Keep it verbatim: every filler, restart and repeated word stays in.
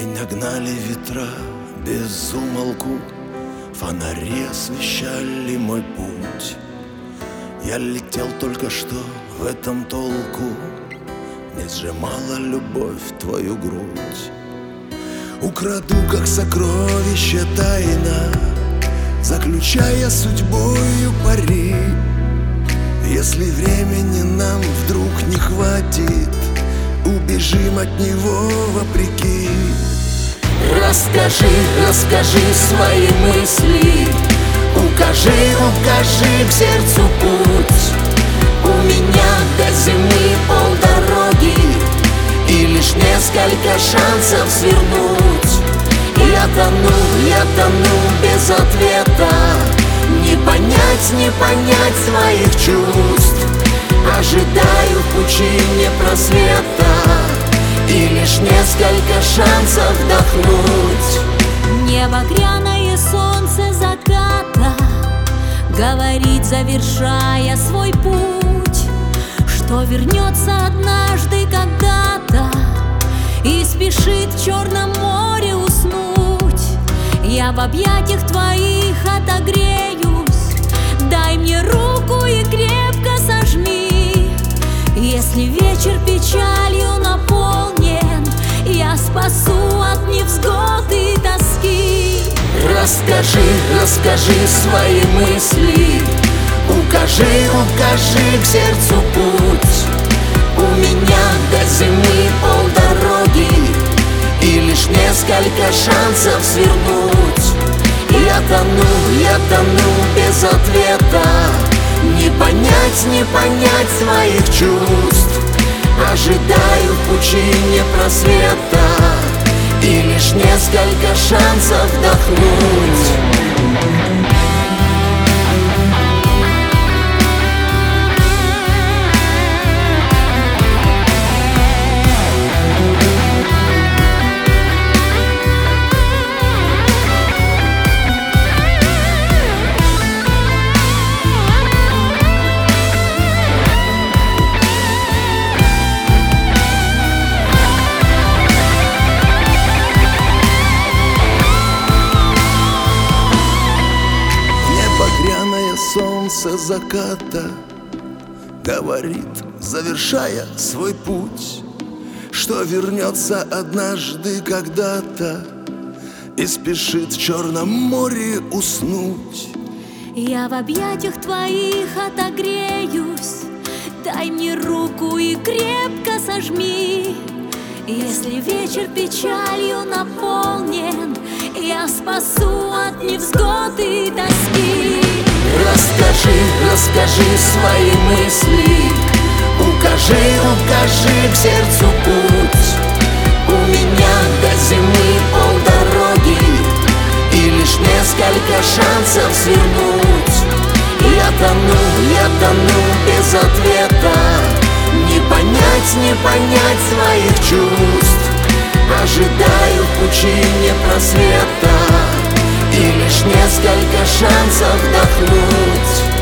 День нагнали ветра без умолку, фонари освещали мой путь. Я летел только что, в этом толку не сжимала любовь твою грудь. Украду, как сокровище тайна, заключая судьбою пари. Если времени нам вдруг не хватит, убежим от него вопреки. Расскажи, расскажи свои мысли, укажи, укажи к сердцу путь. У меня до зимы полдороги и лишь несколько шансов свернуть. Я тону, я тону без ответа, не понять, не понять своих чувств. Ожидаю в пучине просвета и лишь несколько шансов вдохнуть. Небо-гряное солнце заката говорит, завершая свой путь, что вернется однажды когда-то и спешит в Черном море уснуть. Я в объятиях твоих отогреюсь, дай мне руку и крепко сожми. Если вечер печалью наполнен, я спасу от невзгод и тоски. Расскажи, расскажи свои мысли, укажи, укажи к сердцу путь. У меня до зимы полдороги и лишь несколько шансов свернуть. Я тону, я тону без ответа, не понять, не понять своих чувств. Ожидаю в пучине просвета и лишь несколько шансов вдохнуть. Солнце заката говорит, завершая свой путь, что вернется однажды когда-то и спешит в Черном море уснуть. Я в объятиях твоих отогреюсь, дай мне руку и крепко сожми. Если вечер печалью наполнен, я спасу от невзгод и тоски. Расскажи, расскажи свои мысли, укажи, укажи к сердцу путь. У меня до зимы полдороги и лишь несколько шансов свернуть. Я тону, я тону без ответа, не понять, не понять своих чувств. Ожидаю в пучине просвета и лишь несколько шансов вдохнуть.